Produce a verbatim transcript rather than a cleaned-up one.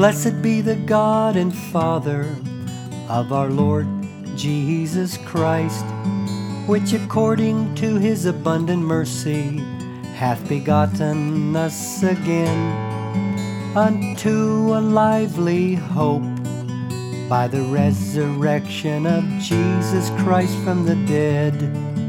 Blessed be the God and Father of our Lord Jesus Christ, which according to his abundant mercy hath begotten us again unto a lively hope by the resurrection of Jesus Christ from the dead,